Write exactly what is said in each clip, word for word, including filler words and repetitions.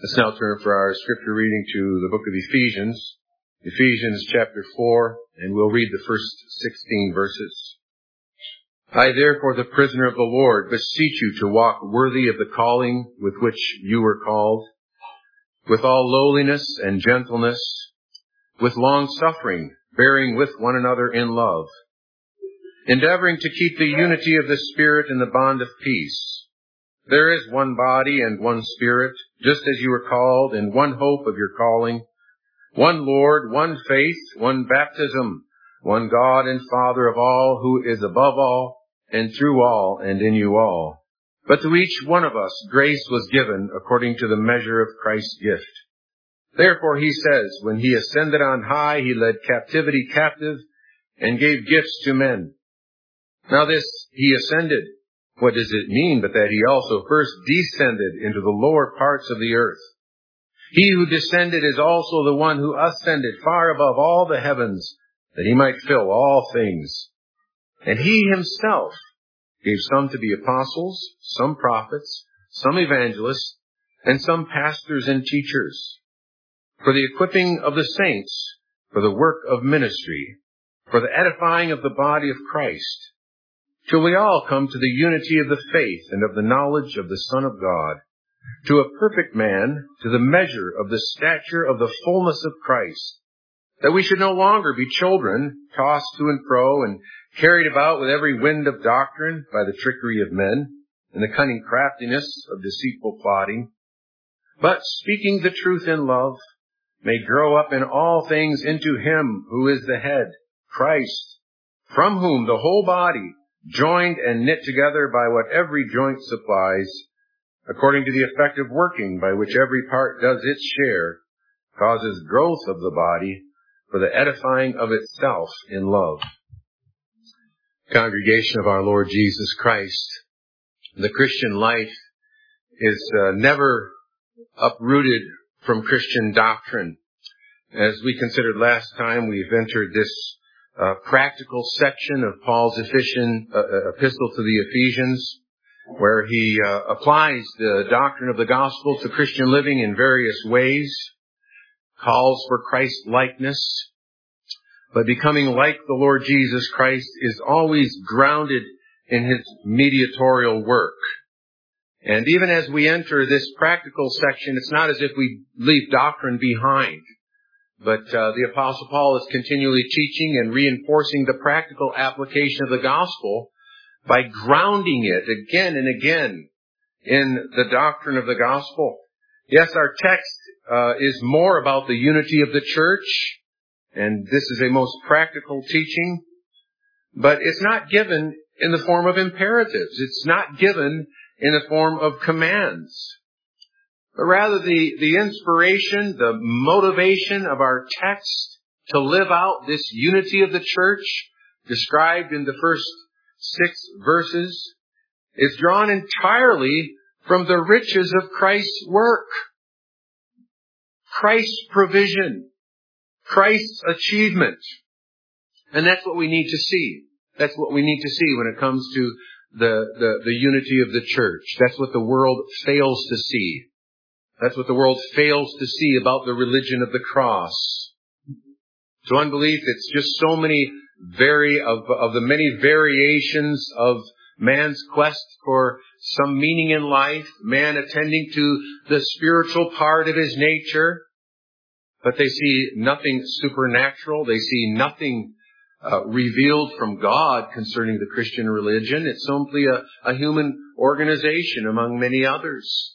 Let's now turn for our scripture reading to the book of Ephesians, Ephesians chapter four, and we'll read the first sixteen verses. I, therefore, the prisoner of the Lord, beseech you to walk worthy of the calling with which you were called, with all lowliness and gentleness, with long-suffering, bearing with one another in love, endeavoring to keep the unity of the Spirit in the bond of peace. There is one body and one Spirit, just as you were called, in one hope of your calling, one Lord, one faith, one baptism, one God and Father of all, who is above all, and through all, and in you all. But to each one of us grace was given according to the measure of Christ's gift. Therefore he says, when he ascended on high, he led captivity captive, and gave gifts to men. Now this, he ascended. What does it mean but that he also first descended into the lower parts of the earth? He who descended is also the one who ascended far above all the heavens, that he might fill all things. And he himself gave some to be apostles, some prophets, some evangelists, and some pastors and teachers, for the equipping of the saints, for the work of ministry, for the edifying of the body of Christ, till we all come to the unity of the faith and of the knowledge of the Son of God, to a perfect man, to the measure of the stature of the fullness of Christ, that we should no longer be children, tossed to and fro and carried about with every wind of doctrine by the trickery of men and the cunning craftiness of deceitful plotting, but speaking the truth in love, may grow up in all things into him who is the head, Christ, from whom the whole body, joined and knit together by what every joint supplies, according to the effective working by which every part does its share, causes growth of the body for the edifying of itself in love. Congregation of our Lord Jesus Christ, the Christian life is uh, never uprooted from Christian doctrine. As we considered last time, we've entered this Uh, practical section of Paul's Ephesian, uh, epistle to the Ephesians, where he uh, applies the doctrine of the gospel to Christian living in various ways, calls for Christ-likeness, but becoming like the Lord Jesus Christ is always grounded in his mediatorial work. And even as we enter this practical section, it's not as if we leave doctrine behind. But uh, the Apostle Paul is continually teaching and reinforcing the practical application of the gospel by grounding it again and again in the doctrine of the gospel. Yes, our text uh, is more about the unity of the church, and this is a most practical teaching, but it's not given in the form of imperatives. It's not given in the form of commands. But rather the, the inspiration, the motivation of our text to live out this unity of the church described in the first six verses is drawn entirely from the riches of Christ's work. Christ's provision. Christ's achievement. And that's what we need to see. That's what we need to see when it comes to the, the, the unity of the church. That's what the world fails to see. That's what the world fails to see about the religion of the cross. To unbelief, it's just so many vari- of, of the many variations of man's quest for some meaning in life, man attending to the spiritual part of his nature, but they see nothing supernatural. They see nothing uh, revealed from God concerning the Christian religion. It's simply a, a human organization among many others.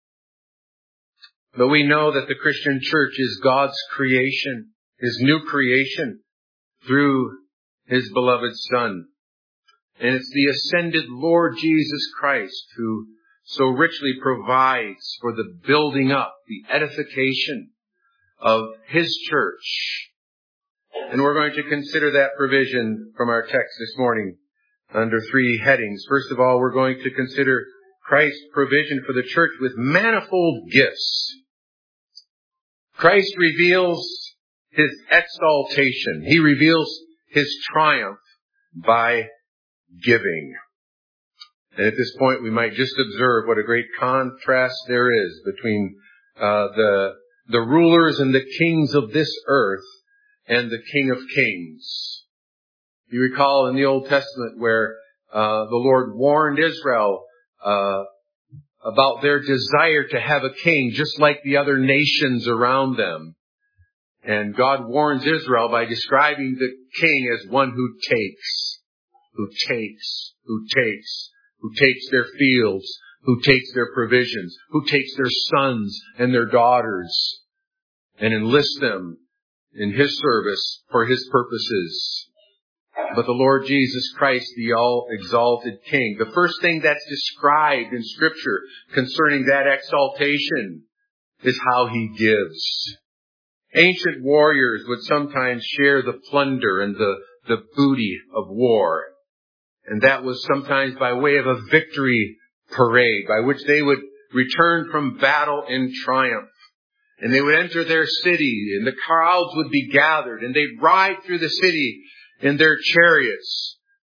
But we know that the Christian church is God's creation, his new creation, through his beloved Son. And it's the ascended Lord Jesus Christ who so richly provides for the building up, the edification of his church. And we're going to consider that provision from our text this morning under three headings. First of all, we're going to consider Christ's provision for the church with manifold gifts. Christ reveals his exaltation. He reveals his triumph by giving. And at this point, we might just observe what a great contrast there is between uh, the, the rulers and the kings of this earth and the King of Kings. You recall in the Old Testament where uh, the Lord warned Israel uh, about their desire to have a king just like the other nations around them. And God warns Israel by describing the king as one who takes, who takes, who takes, who takes their fields, who takes their provisions, who takes their sons and their daughters and enlists them in His service for His purposes. But the Lord Jesus Christ, the all-exalted King, the first thing that's described in Scripture concerning that exaltation is how He gives. Ancient warriors would sometimes share the plunder and the, the booty of war. And that was sometimes by way of a victory parade by which they would return from battle in triumph. And they would enter their city and the crowds would be gathered and they'd ride through the city in their chariots,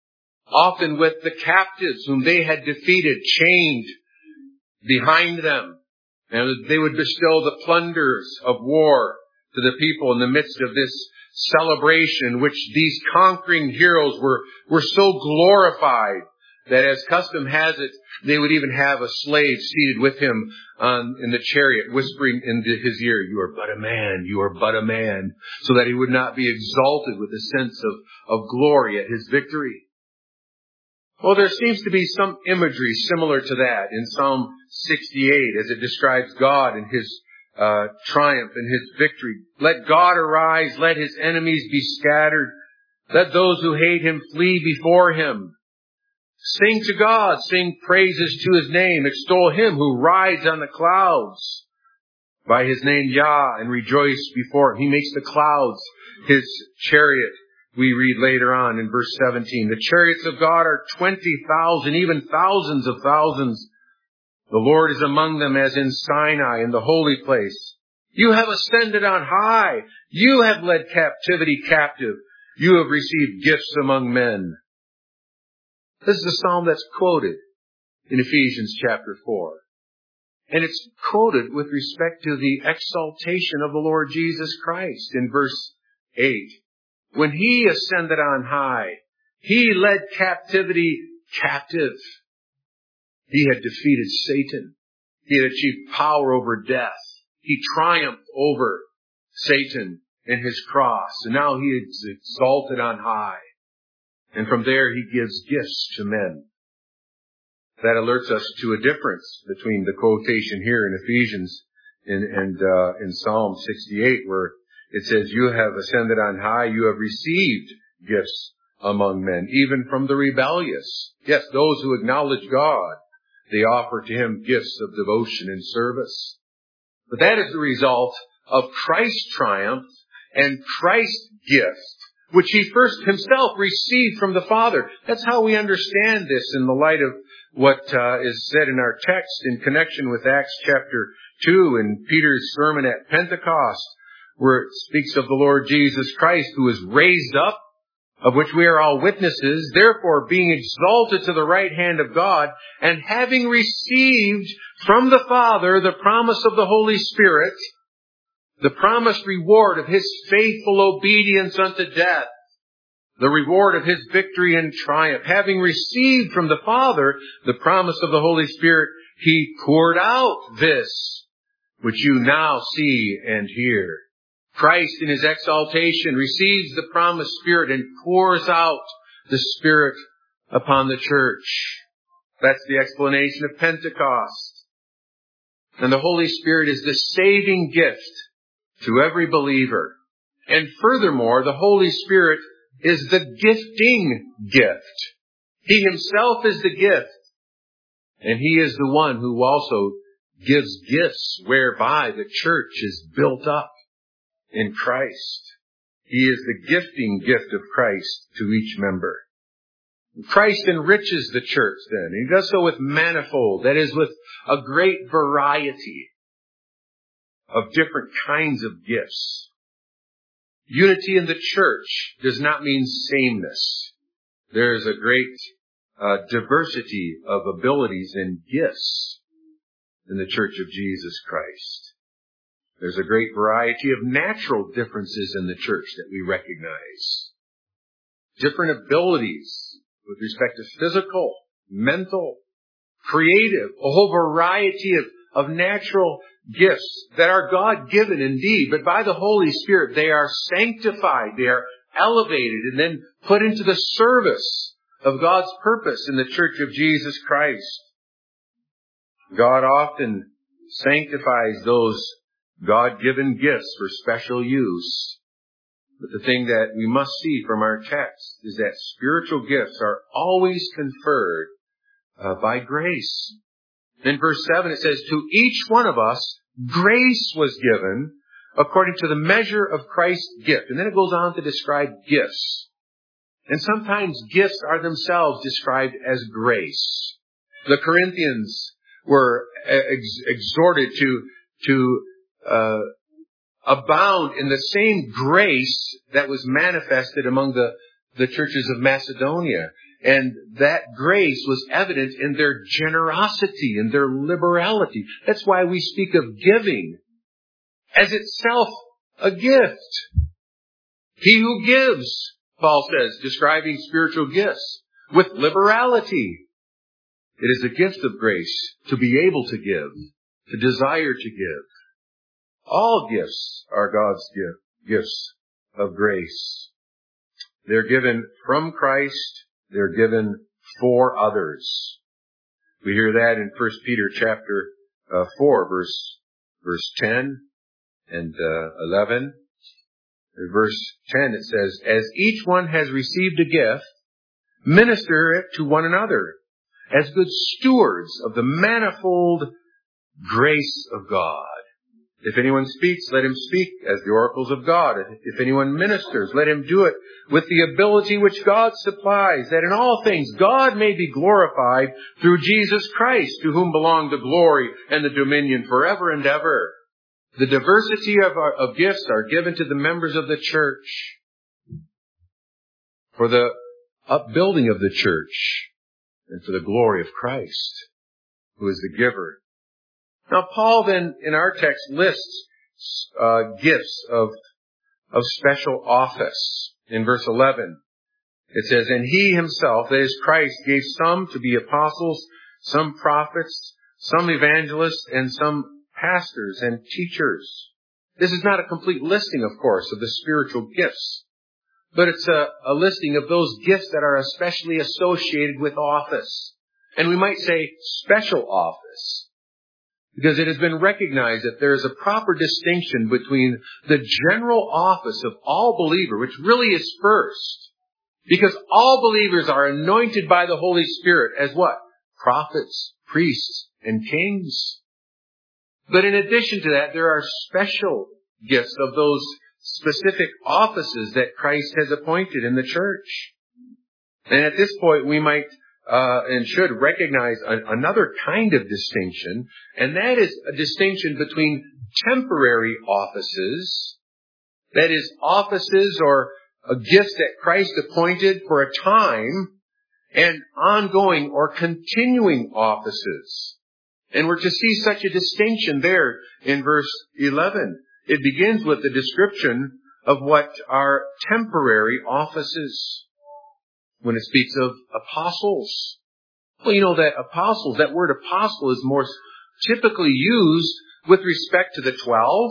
often with the captives whom they had defeated chained behind them. And they would bestow the plunders of war to the people in the midst of this celebration in which these conquering heroes were, were so glorified that, as custom has it, they would even have a slave seated with him on, in the chariot, whispering into his ear, "You are but a man, you are but a man," so that he would not be exalted with a sense of, of glory at his victory. Well, there seems to be some imagery similar to that in Psalm sixty-eight as it describes God and His uh, triumph and His victory. Let God arise, let His enemies be scattered. Let those who hate Him flee before Him. Sing to God, sing praises to His name, extol Him who rides on the clouds by His name Yah, and rejoice before Him. He makes the clouds His chariot. We read later on in verse seventeen, the chariots of God are twenty thousand, even thousands of thousands. The Lord is among them as in Sinai, in the holy place. You have ascended on high. You have led captivity captive. You have received gifts among men. This is the psalm that's quoted in Ephesians chapter four. And it's quoted with respect to the exaltation of the Lord Jesus Christ in verse eight. When He ascended on high, He led captivity captive. He had defeated Satan. He had achieved power over death. He triumphed over Satan in His cross. And now He is exalted on high. And from there He gives gifts to men. That alerts us to a difference between the quotation here in Ephesians and, and uh, in Psalm sixty-eight, where it says, you have ascended on high, you have received gifts among men, even from the rebellious. Yes, those who acknowledge God, they offer to Him gifts of devotion and service. But that is the result of Christ's triumph and Christ's gift, which He first Himself received from the Father. That's how we understand this in the light of what uh, is said in our text in connection with Acts chapter two and Peter's sermon at Pentecost, where it speaks of the Lord Jesus Christ, who is raised up, of which we are all witnesses, therefore being exalted to the right hand of God, and having received from the Father the promise of the Holy Spirit, the promised reward of His faithful obedience unto death, the reward of His victory and triumph. Having received from the Father the promise of the Holy Spirit, He poured out this, which you now see and hear. Christ in His exaltation receives the promised Spirit and pours out the Spirit upon the church. That's the explanation of Pentecost. And the Holy Spirit is the saving gift to every believer. And furthermore, the Holy Spirit is the gifting gift. He Himself is the gift. And He is the one who also gives gifts whereby the church is built up in Christ. He is the gifting gift of Christ to each member. Christ enriches the church then. He does so with manifold, that is, with a great variety of different kinds of gifts. Unity in the church does not mean sameness. There is a great uh, diversity of abilities and gifts in the church of Jesus Christ. There's a great variety of natural differences in the church that we recognize. Different abilities with respect to physical, mental, creative, a whole variety of, of natural gifts that are God-given indeed, but by the Holy Spirit they are sanctified, they are elevated, and then put into the service of God's purpose in the Church of Jesus Christ. God often sanctifies those God-given gifts for special use. But the thing that we must see from our text is that spiritual gifts are always conferred uh, by grace. In verse seven it says, to each one of us grace was given according to the measure of Christ's gift. And then it goes on to describe gifts. And sometimes gifts are themselves described as grace. The Corinthians were ex- exhorted to, to uh, abound in the same grace that was manifested among the, the churches of Macedonia. And that grace was evident in their generosity and their liberality. That's why we speak of giving as itself a gift. He who gives, Paul says, describing spiritual gifts, with liberality. It is a gift of grace to be able to give, to desire to give. All gifts are God's gift, gifts of grace. They're given from Christ. They're given for others. We hear that in First Peter chapter uh, four, verse verse ten and uh, eleven. In verse ten it says, as each one has received a gift, minister it to one another as good stewards of the manifold grace of God. If anyone speaks, let him speak as the oracles of God. If anyone ministers, let him do it with the ability which God supplies, that in all things God may be glorified through Jesus Christ, to whom belong the glory and the dominion forever and ever. The diversity of, our, of gifts are given to the members of the church for the upbuilding of the church and for the glory of Christ, who is the giver. Now, Paul then, in our text, lists uh, gifts of, of special office. In verse eleven, it says, and he himself, that is Christ, gave some to be apostles, some prophets, some evangelists, and some pastors and teachers. This is not a complete listing, of course, of the spiritual gifts, but it's a, a listing of those gifts that are especially associated with office. And we might say special office, because it has been recognized that there is a proper distinction between the general office of all believer, which really is first, because all believers are anointed by the Holy Spirit as what? Prophets, priests, and kings. But in addition to that, there are special gifts of those specific offices that Christ has appointed in the church. And at this point, we might Uh, and should recognize a, another kind of distinction, and that is a distinction between temporary offices, that is, offices or uh, gifts that Christ appointed for a time, and ongoing or continuing offices. And we're to see such a distinction there in verse eleven. It begins with the description of what are temporary offices. When it speaks of apostles. Well, you know that apostles, that word apostle is more typically used with respect to the twelve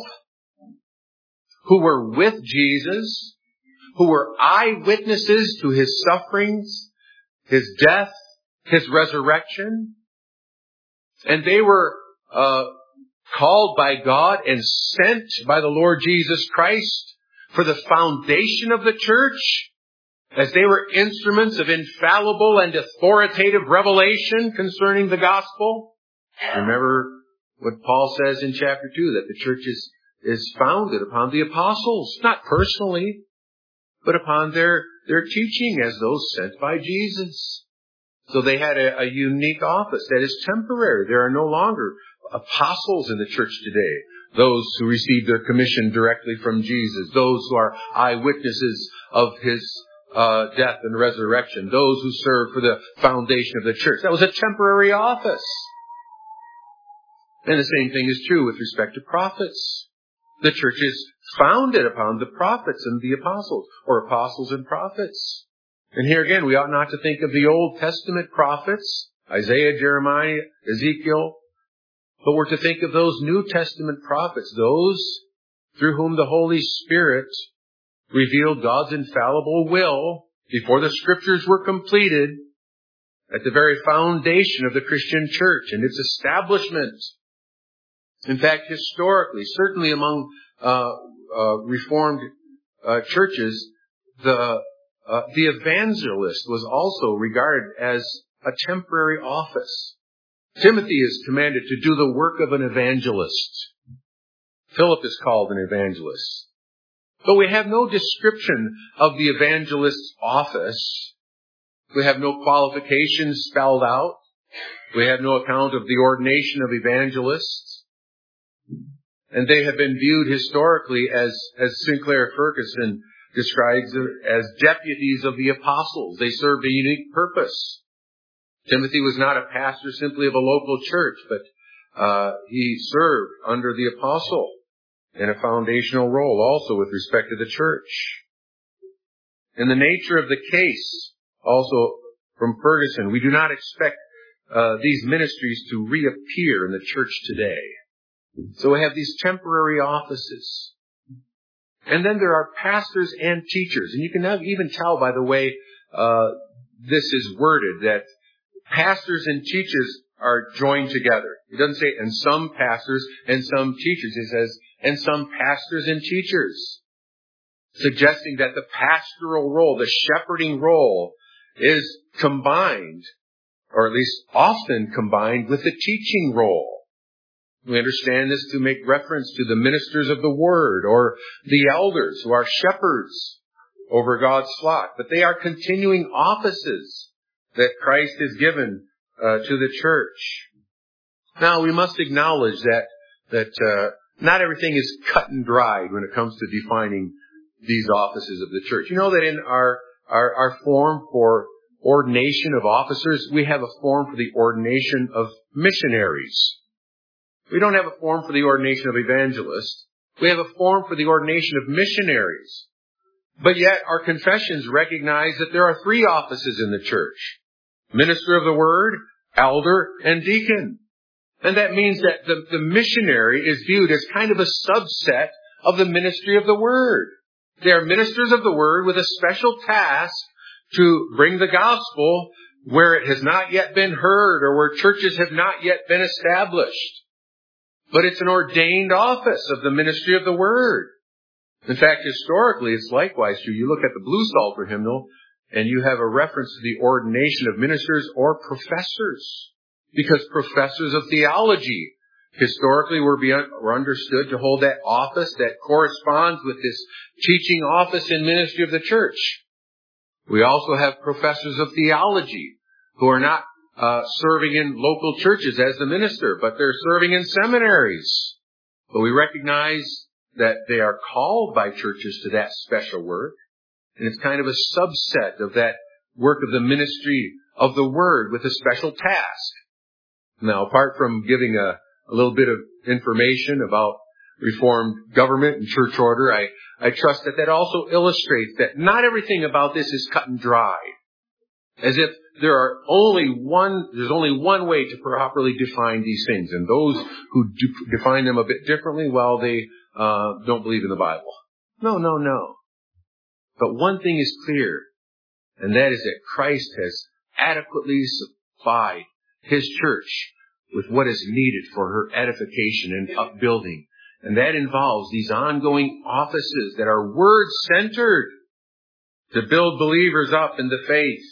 who were with Jesus, who were eyewitnesses to his sufferings, his death, his resurrection. And they were uh, called by God and sent by the Lord Jesus Christ for the foundation of the church, as they were instruments of infallible and authoritative revelation concerning the gospel. Remember what Paul says in chapter two, that the church is, is founded upon the apostles, not personally, but upon their, their teaching as those sent by Jesus. So they had a, a unique office that is temporary. There are no longer apostles in the church today. Those who receive their commission directly from Jesus. Those who are eyewitnesses of his Uh, death and resurrection. Those who serve for the foundation of the church. That was a temporary office. And the same thing is true with respect to prophets. The church is founded upon the prophets and the apostles, or apostles and prophets. And here again, we ought not to think of the Old Testament prophets, Isaiah, Jeremiah, Ezekiel, but we're to think of those New Testament prophets, those through whom the Holy Spirit revealed God's infallible will before the Scriptures were completed at the very foundation of the Christian church and its establishment. In fact, historically, certainly among uh, uh, Reformed uh, churches, the uh, the evangelist was also regarded as a temporary office. Timothy is commanded to do the work of an evangelist. Philip is called an evangelist. But we have no description of the evangelist's office. We have no qualifications spelled out. We have no account of the ordination of evangelists. And they have been viewed historically as, as Sinclair Ferguson describes it, as deputies of the apostles. They served a unique purpose. Timothy was not a pastor simply of a local church, but uh, he served under the apostle in a foundational role also with respect to the church. In the nature of the case, also from Ferguson, we do not expect uh, these ministries to reappear in the church today. So we have these temporary offices. And then there are pastors and teachers. And you can even tell by the way uh, this is worded that pastors and teachers are joined together. It doesn't say, and some pastors and some teachers. It says, and some pastors and teachers. Suggesting that the pastoral role, the shepherding role, is combined, or at least often combined, with the teaching role. We understand this to make reference to the ministers of the word, or the elders who are shepherds over God's flock. But they are continuing offices that Christ has given uh, to the church. Now, we must acknowledge that that uh, not everything is cut and dried when it comes to defining these offices of the church. You know that in our, our, our form for ordination of officers, we have a form for the ordination of missionaries. We don't have a form for the ordination of evangelists. We have a form for the ordination of missionaries. But yet our confessions recognize that there are three offices in the church: minister of the word, elder, and deacon. And that means that the, the missionary is viewed as kind of a subset of the ministry of the word. They are ministers of the word with a special task to bring the gospel where it has not yet been heard or where churches have not yet been established. But it's an ordained office of the ministry of the word. In fact, historically, it's likewise true. You look at the Blue Psalter hymnal, and you have a reference to the ordination of ministers or professors. Because professors of theology historically were, be, were understood to hold that office that corresponds with this teaching office and ministry of the church. We also have professors of theology who are not uh, serving in local churches as the minister, but they're serving in seminaries. But we recognize that they are called by churches to that special work. And it's kind of a subset of that work of the ministry of the word with a special task. Now, apart from giving a, a little bit of information about Reformed government and church order, I, I trust that that also illustrates that not everything about this is cut and dry. As if there are only one, there's only one way to properly define these things. And those who do define them a bit differently, well, they uh, don't believe in the Bible. No, no, no. But one thing is clear, and that is that Christ has adequately supplied His church with what is needed for her edification and upbuilding. And that involves these ongoing offices that are word-centered to build believers up in the faith.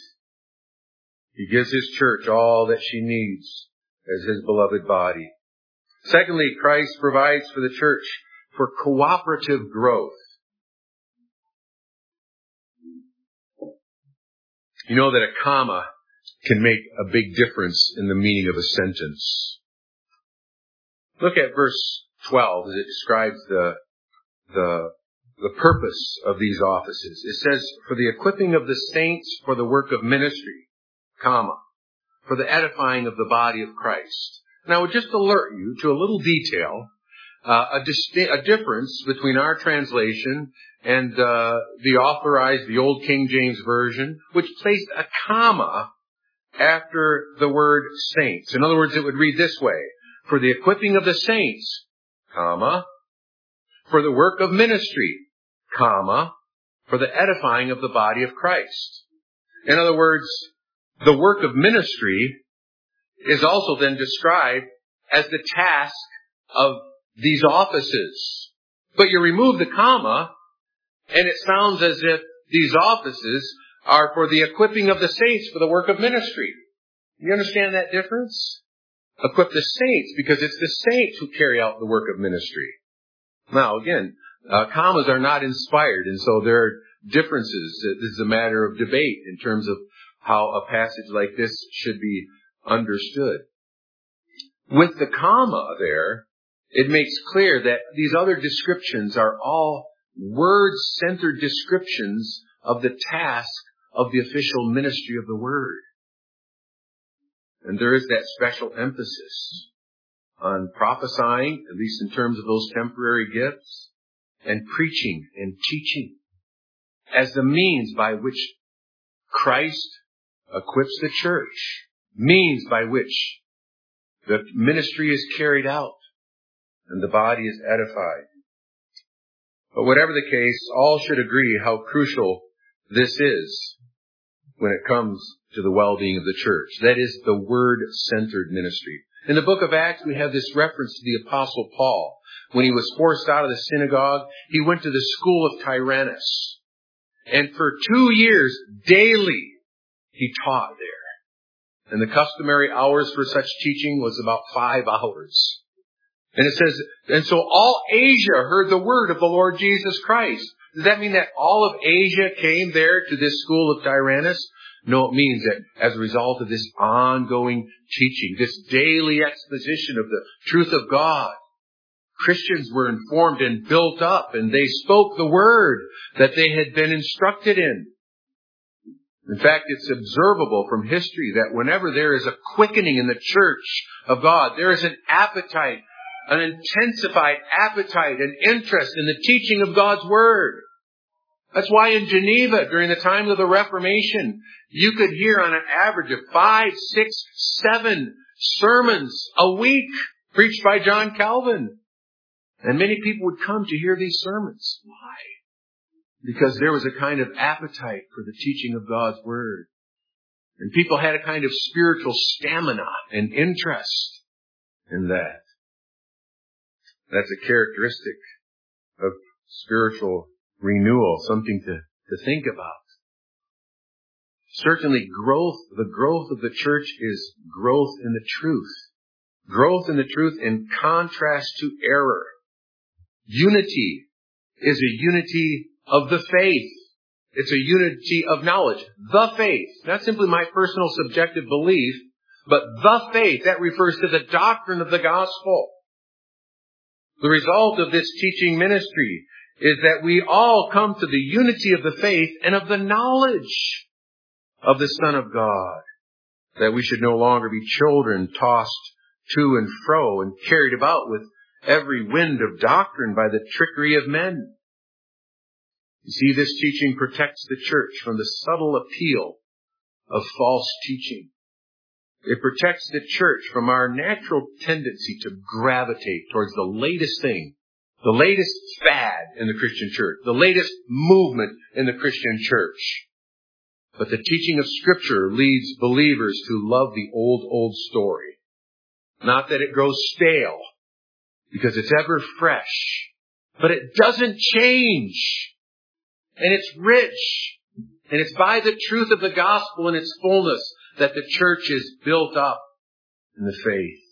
He gives His church all that she needs as His beloved body. Secondly, Christ provides for the church for cooperative growth. You know that a comma can make a big difference in the meaning of a sentence. Look at verse twelve as it describes the, the, the purpose of these offices. It says, for the equipping of the saints for the work of ministry, comma, for the edifying of the body of Christ. Now, I would just alert you to a little detail uh, a, disti- a difference between our translation and uh, the authorized, the Old King James Version, which placed a comma after the word saints. In other words, it would read this way: for the equipping of the saints, comma, for the work of ministry, comma, for the edifying of the body of Christ. In other words, the work of ministry is also then described as the task of these offices. But you remove the comma, and it sounds as if these offices are for the equipping of the saints for the work of ministry. You understand that difference? Equip the saints, because it's the saints who carry out the work of ministry. Now, again, uh, commas are not inspired, and so there are differences. This is a matter of debate in terms of how a passage like this should be understood. With the comma there, it makes clear that these other descriptions are all word-centered descriptions of the task of the official ministry of the Word. And there is that special emphasis on prophesying, at least in terms of those temporary gifts, and preaching and teaching as the means by which Christ equips the church, means by which the ministry is carried out and the body is edified. But whatever the case, all should agree how crucial this is when it comes to the well-being of the church. That is the word-centered ministry. In the book of Acts, we have this reference to the Apostle Paul. When he was forced out of the synagogue, he went to the school of Tyrannus. And for two years, daily, he taught there. And the customary hours for such teaching was about five hours. And it says, and so all Asia heard the word of the Lord Jesus Christ. Does that mean that all of Asia came there to this school of Tyrannus? No, it means that as a result of this ongoing teaching, this daily exposition of the truth of God, Christians were informed and built up, and they spoke the word that they had been instructed in. In fact, it's observable from history that whenever there is a quickening in the church of God, there is an appetite, an intensified appetite and interest in the teaching of God's Word. That's why in Geneva, during the time of the Reformation, you could hear on an average of five, six, seven sermons a week preached by John Calvin. And many people would come to hear these sermons. Why? Because there was a kind of appetite for the teaching of God's Word. And people had a kind of spiritual stamina and interest in that. That's a characteristic of spiritual renewal, something to, to think about. Certainly growth, the growth of the church is growth in the truth. Growth in the truth in contrast to error. Unity is a unity of the faith. It's a unity of knowledge. The faith. Not simply my personal subjective belief, but the faith. That refers to the doctrine of the gospel. The result of this teaching ministry is that we all come to the unity of the faith and of the knowledge of the Son of God. That we should no longer be children tossed to and fro and carried about with every wind of doctrine by the trickery of men. You see, this teaching protects the church from the subtle appeal of false teaching. It protects the church from our natural tendency to gravitate towards the latest thing, the latest fad in the Christian church, the latest movement in the Christian church. But the teaching of Scripture leads believers to love the old, old story. Not that it grows stale, because it's ever fresh, but it doesn't change. And it's rich. And it's by the truth of the gospel in its fullness that the church is built up in the faith.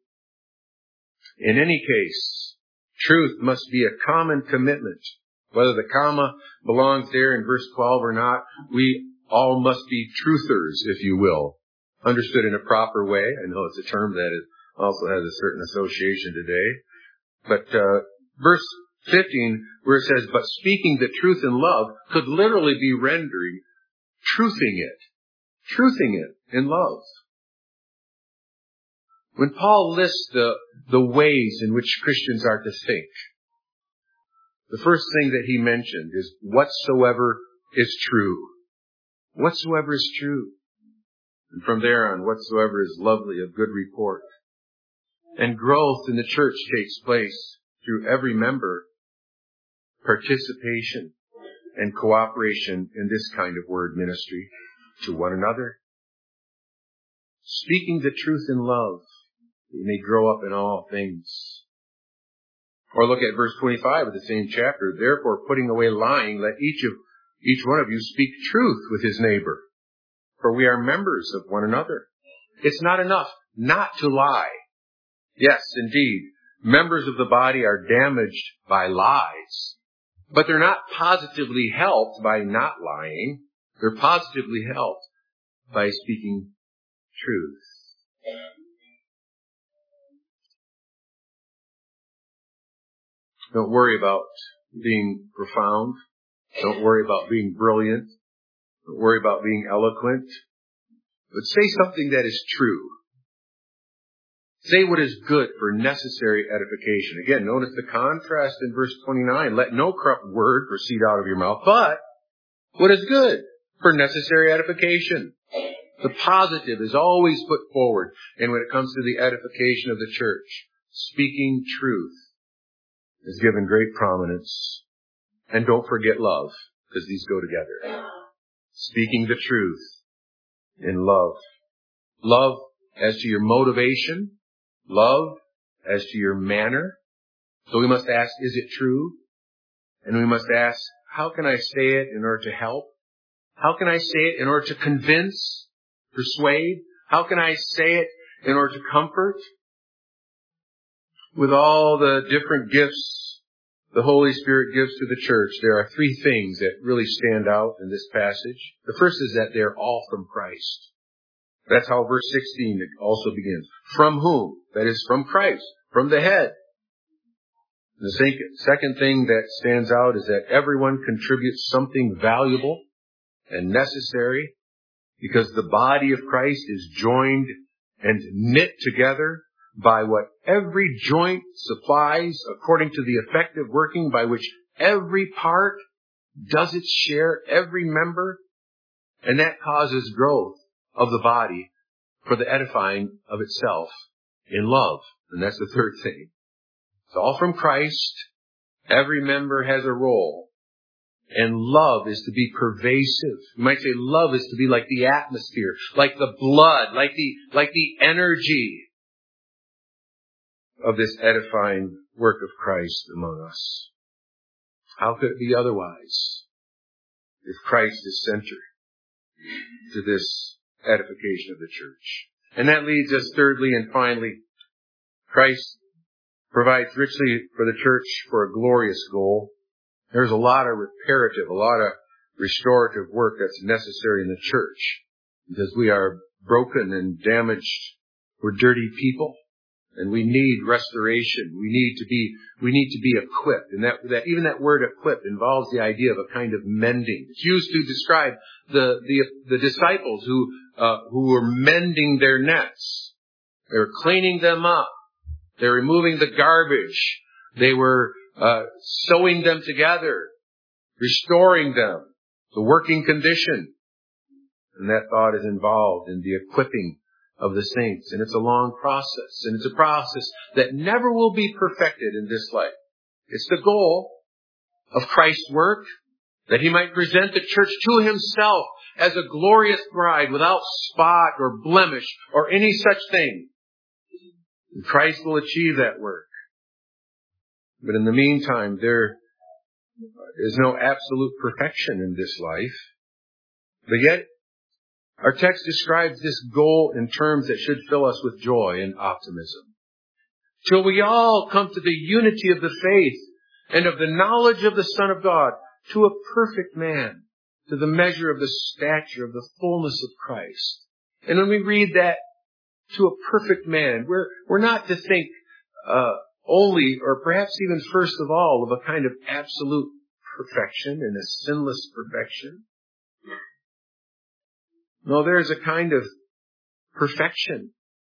In any case, truth must be a common commitment. Whether the comma belongs there in verse twelve or not, we all must be truthers, if you will. Understood in a proper way. I know it's a term that is, also has a certain association today. But uh, verse fifteen, where it says, but speaking the truth in love, could literally be rendering truthing it. Truthing it in love. When Paul lists the, the ways in which Christians are to think, the first thing that he mentioned is whatsoever is true. Whatsoever is true. And from there on, whatsoever is lovely, of good report. And growth in the church takes place through every member participation and cooperation in this kind of word ministry to one another. Speaking the truth in love, we may grow up in all things. Or look at verse twenty-five of the same chapter. Therefore, putting away lying, let each of each one of you speak truth with his neighbor, for we are members of one another. It's not enough not to lie. Yes, indeed, members of the body are damaged by lies, but they're not positively helped by not lying. They're positively helped by speaking truth. Don't worry about being profound. Don't worry about being brilliant. Don't worry about being eloquent. But say something that is true. Say what is good for necessary edification. Again, notice the contrast in verse twenty-nine. Let no corrupt word proceed out of your mouth, but what is good for necessary edification. The positive is always put forward. And when it comes to the edification of the church, speaking truth is given great prominence. And don't forget love, because these go together. Speaking the truth in love. Love as to your motivation. Love as to your manner. So we must ask, is it true? And we must ask, how can I say it in order to help? How can I say it in order to convince, persuade? How can I say it in order to comfort? With all the different gifts the Holy Spirit gives to the church, there are three things that really stand out in this passage. The first is that they're all from Christ. That's how verse sixteen also begins. From whom? That is, from Christ, from the head. The second thing that stands out is that everyone contributes something valuable and necessary, because the body of Christ is joined and knit together by what every joint supplies according to the effective working by which every part does its share, every member, and that causes growth of the body for the edifying of itself in love. And that's the third thing. It's all from Christ. Every member has a role. And love is to be pervasive. You might say love is to be like the atmosphere, like the blood, like the, like the energy of this edifying work of Christ among us. How could it be otherwise if Christ is centered to this edification of the church? And that leads us thirdly and finally, Christ provides richly for the church for a glorious goal. There's a lot of reparative, a lot of restorative work that's necessary in the church because we are broken and damaged. We're dirty people. And we need restoration. We need to be, we need to be equipped. And that, that, even that word equipped involves the idea of a kind of mending. It's used to describe the, the, the disciples who, uh, who were mending their nets. They were cleaning them up. They were removing the garbage. They were, uh, sewing them together, restoring them, the working condition. And that thought is involved in the equipping of the saints. And it's a long process. And it's a process that never will be perfected in this life. It's the goal of Christ's work, that he might present the church to himself as a glorious bride without spot or blemish or any such thing. And Christ will achieve that work. But in the meantime, there is no absolute perfection in this life. But yet, our text describes this goal in terms that should fill us with joy and optimism. Till we all come to the unity of the faith and of the knowledge of the Son of God, to a perfect man, to the measure of the stature of the fullness of Christ. And when we read that, to a perfect man, we're, we're not to think uh, only, or perhaps even first of all, of a kind of absolute perfection and a sinless perfection. No, there's a kind of perfection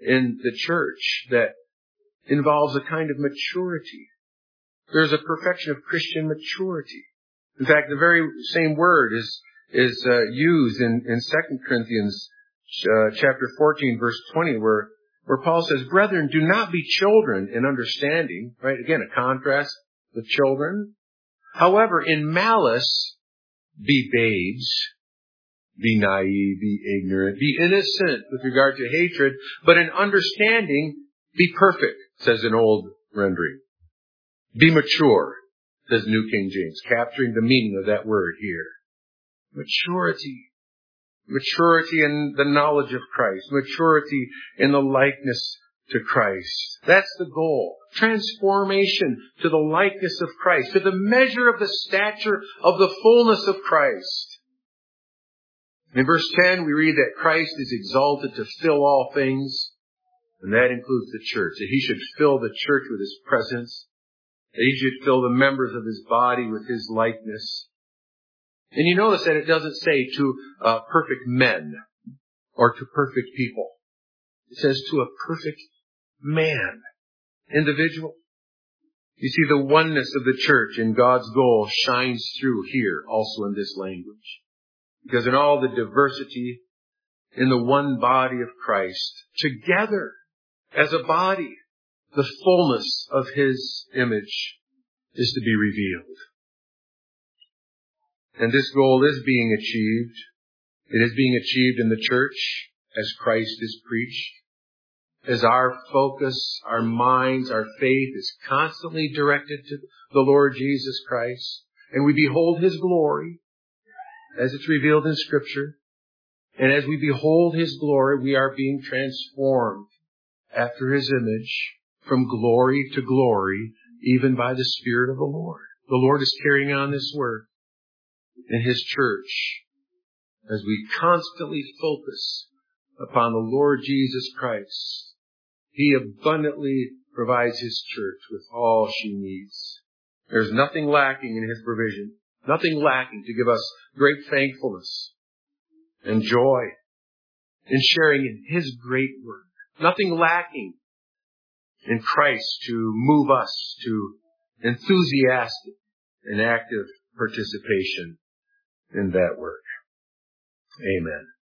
in the church that involves a kind of maturity. There's a perfection of Christian maturity. In fact, the very same word is is uh, used in, in Second Corinthians uh, chapter fourteen, verse twenty, where, where Paul says, "Brethren, do not be children in understanding," right? Again, a contrast with children. "However, in malice, be babes, be naive, be ignorant, be innocent with regard to hatred, but in understanding, be perfect," says an old rendering. "Be mature," says New King James, capturing the meaning of that word here. Maturity. Maturity in the knowledge of Christ. Maturity in the likeness to Christ. That's the goal. Transformation to the likeness of Christ, to the measure of the stature of the fullness of Christ. In verse ten, we read that Christ is exalted to fill all things, and that includes the church. That He should fill the church with His presence. That He should fill the members of His body with His likeness. And you notice that it doesn't say to uh, perfect men or to perfect people. It says to a perfect man, individual. You see, the oneness of the church in God's goal shines through here also in this language. Because in all the diversity in the one body of Christ, together as a body, the fullness of His image is to be revealed. And this goal is being achieved. It is being achieved in the church as Christ is preached. As our focus, our minds, our faith is constantly directed to the Lord Jesus Christ. And we behold His glory as it's revealed in Scripture. And as we behold His glory, we are being transformed after His image from glory to glory, even by the Spirit of the Lord. The Lord is carrying on this work in His church as we constantly focus upon the Lord Jesus Christ. He abundantly provides His church with all she needs. There's nothing lacking in His provision, nothing lacking to give us great thankfulness and joy in sharing in His great work. Nothing lacking in Christ to move us to enthusiastic and active participation in that work. Amen.